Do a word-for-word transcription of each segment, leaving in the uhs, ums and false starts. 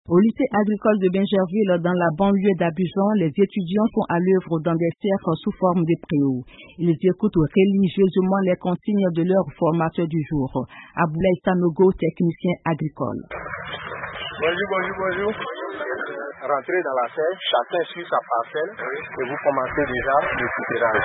Au lycée agricole de Bingerville, dans la banlieue d'Abidjan, les étudiants sont à l'œuvre dans des cercles sous forme de préaux. Ils écoutent religieusement les consignes de leur formateur du jour, Aboulaye Sanogo, technicien agricole. Bonjour, bonjour, bonjour. Rentrez dans la serre, chacun suit sa parcelle et vous commencez déjà le souterrage.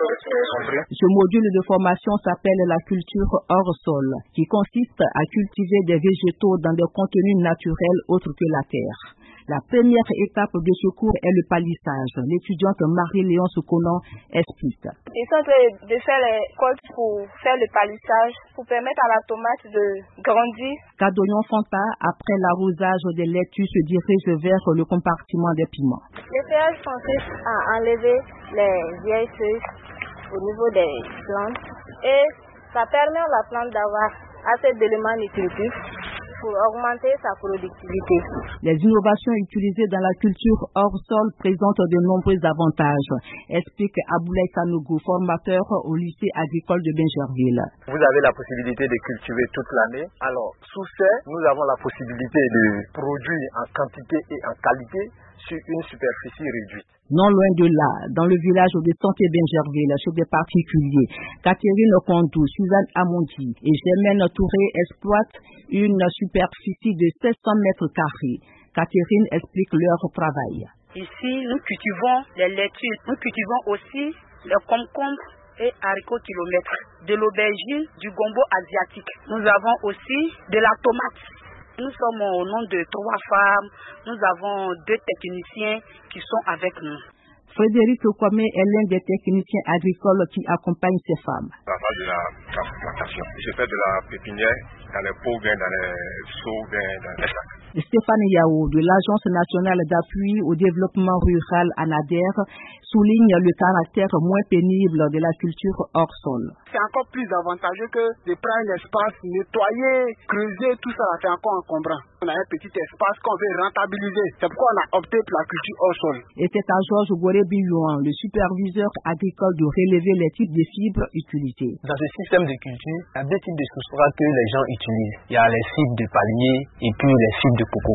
Ce module de formation s'appelle la culture hors sol, qui consiste à cultiver des végétaux dans des contenus naturels autres que la terre. La première étape de ce cours est le palissage. L'étudiante Marie-Léon Soukonon explique. Ils sont en train de faire les côtes pour faire le palissage, pour permettre à la tomate de grandir. Kadoyon Fanta, après l'arrosage des laitues, se dirige vers le compartiment des piments. Le feuillage consiste à enlever les vieilles feuilles au niveau des plantes et ça permet à la plante d'avoir assez d'éléments nutritifs pour augmenter sa productivité. Les innovations utilisées dans la culture hors sol présentent de nombreux avantages, explique Aboulaye Sanogo, formateur au lycée agricole de Bingerville. Vous avez la possibilité de cultiver toute l'année. Alors, sous serre, nous avons la possibilité de produire en quantité et en qualité sur une superficie réduite. Non loin de là, dans le village de Santé Bingerville, chez des particuliers, Catherine Okondou, Suzanne Amondi et Germaine Touré exploitent une superficie de sept cents mètres carrés. Catherine explique leur travail. Ici, nous cultivons les laitues, nous cultivons aussi les concombres et haricots kilomètres, de l'aubergine, du gombo asiatique. Nous avons aussi de la tomate. Nous sommes au nom de trois femmes, nous avons deux techniciens qui sont avec nous. Frédéric Kwame est l'un des techniciens agricoles qui accompagnent ces femmes. Ça va de la transplantation. Je fais de la pépinière dans les pots, dans les seaux, dans les sacs. Stéphane Yao de l'Agence nationale d'appui au développement rural ANADER souligne le caractère moins pénible de la culture hors sol. C'est encore plus avantageux que de prendre l'espace, nettoyer, creuser, tout ça c'est encore encombrant. On a un petit espace qu'on veut rentabiliser. C'est pourquoi on a opté pour la culture hors sol. Et c'est à Georges Goré-Bilouan, le superviseur agricole, de relever les types de fibres utilisées. Dans ce système de culture, il y a deux types de substrats que les gens utilisent. Il y a les fibres de palmier et puis les fibres de coco.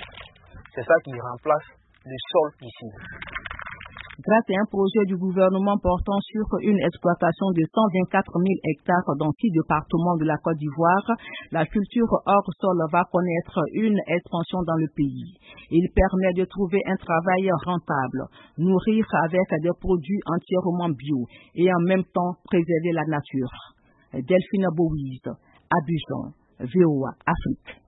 C'est ça qui remplace le sol ici. Grâce à un projet du gouvernement portant sur une exploitation de cent vingt-quatre mille hectares dans six départements de la Côte d'Ivoire, la culture hors sol va connaître une expansion dans le pays. Il permet de trouver un travail rentable, nourrir avec des produits entièrement bio et en même temps préserver la nature. Delphine Bouise, Abidjan, V O A Afrique.